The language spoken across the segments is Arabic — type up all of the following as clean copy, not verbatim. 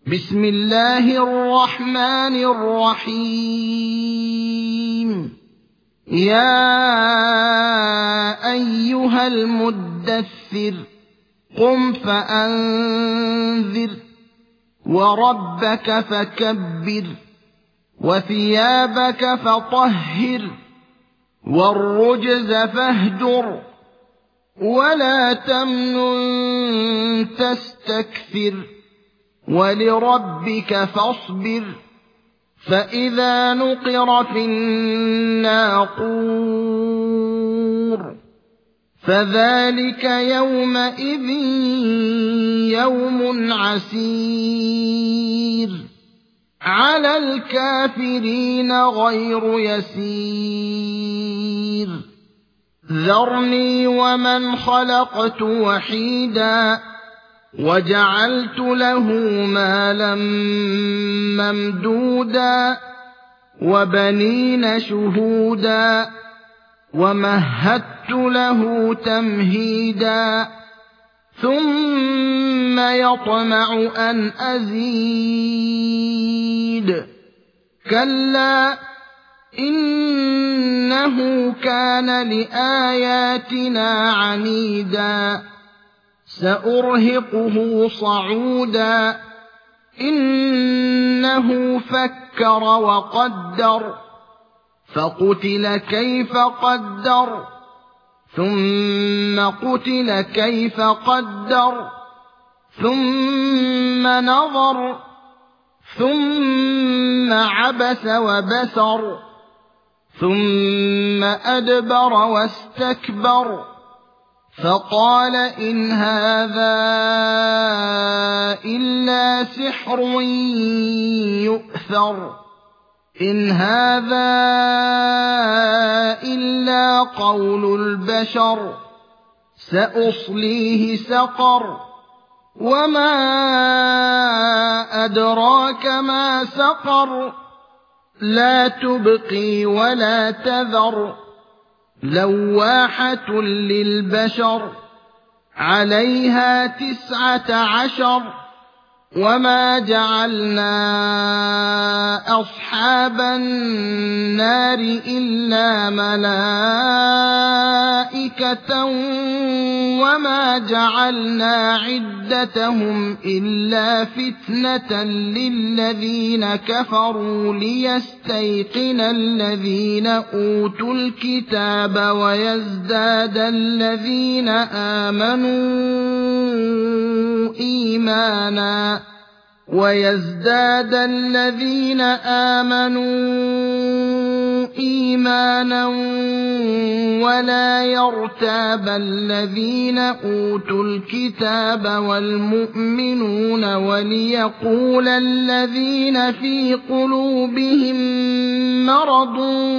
بسم الله الرحمن الرحيم يا أيها المدثر قم فأنذر وربك فكبر وثيابك فطهر والرجز فاهجر ولا تمنن تستكثر ولربك فاصبر فإذا نقر في الناقور فذلك يومئذ يوم عسير على الكافرين غير يسير ذرني ومن خلقت وحيدا وجعلت له مالا ممدودا وبنين شهودا ومهدت له تمهيدا ثم يطمع أن أزيد كلا إنه كان لآياتنا عنيدا سأرهقه صعودا إنه فكر وقدر فقتل كيف قدر ثم قتل كيف قدر ثم نظر ثم عبس وبسر ثم أدبر واستكبر فقال إن هذا إلا سحر يؤثر إن هذا إلا قول البشر سأصليه سقر وما أدراك ما سقر لا تبقي ولا تذر لواحة للبشر عليها 19 وما جعلنا أصحاب النار إلا ملائكة وما جعلنا عدتهم إلا فتنة للذين كفروا ليستيقن الذين أوتوا الكتاب ويزداد الذين آمنوا إيمانا ولا يرتاب الذين أوتوا الكتاب والمؤمنون وليقول الذين في قلوبهم مرض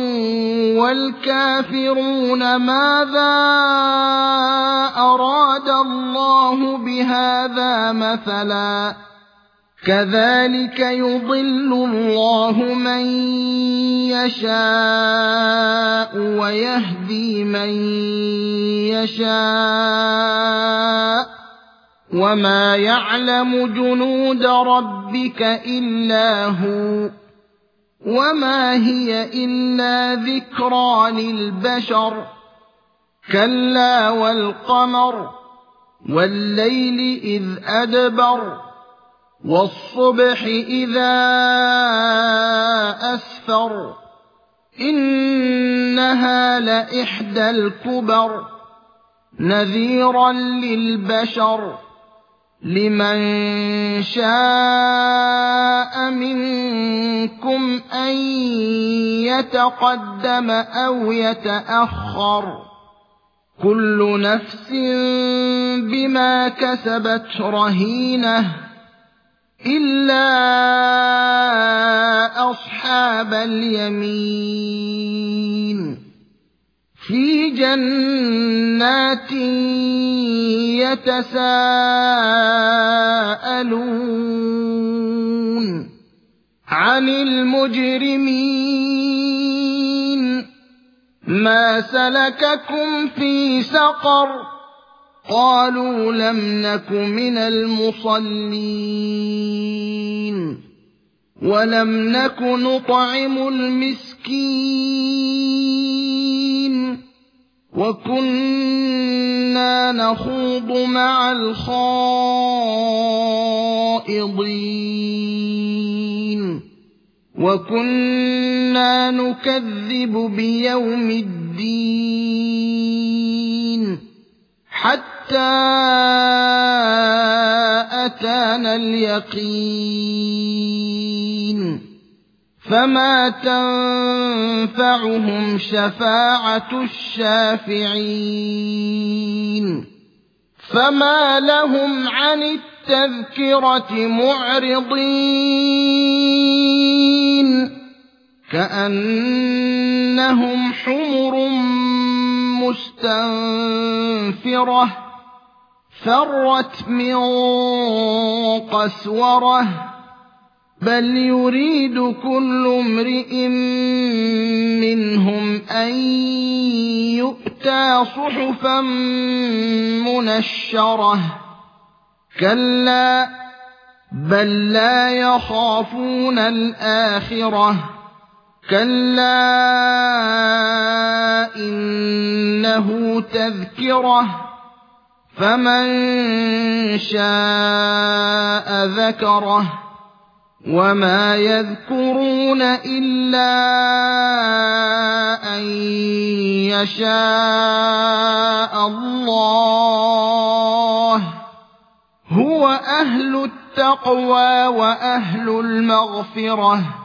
والكافرون ماذا أراد الله بهذا مثلا كذلك يضل الله من يشاء ويهدي من يشاء وما يعلم جنود ربك إلا هو وما هي إلا ذكرى للبشر كلا والقمر والليل إذ أدبر والصبح إذا أسفر إنها لإحدى الكبر نذيرا للبشر لمن شاء منكم أن يتقدم أو يتأخر كل نفس بما كسبت رهينة إلا أصحاب اليمين في جنات يتساءلون عن المجرمين ما سلككم في سقر قالوا لم نك من المصلين ولم نك نطعم المسكين وكنا نخوض مع الخائضين وكنا نكذب بيوم الدين حتى أتانا اليقين فما تنفعهم شفاعة الشافعين فما لهم عن التذكرة معرضين كأنهم حمر مستنفرة فرت من قسورة بل يريد كل امرئ منهم أن يؤتى صحفا منشرة كلا بل لا يخافون الآخرة كلا إنه تذكرة فمن شاء ذكره وما يذكرون إلا أن يشاء الله هو أهل التقوى وأهل المغفرة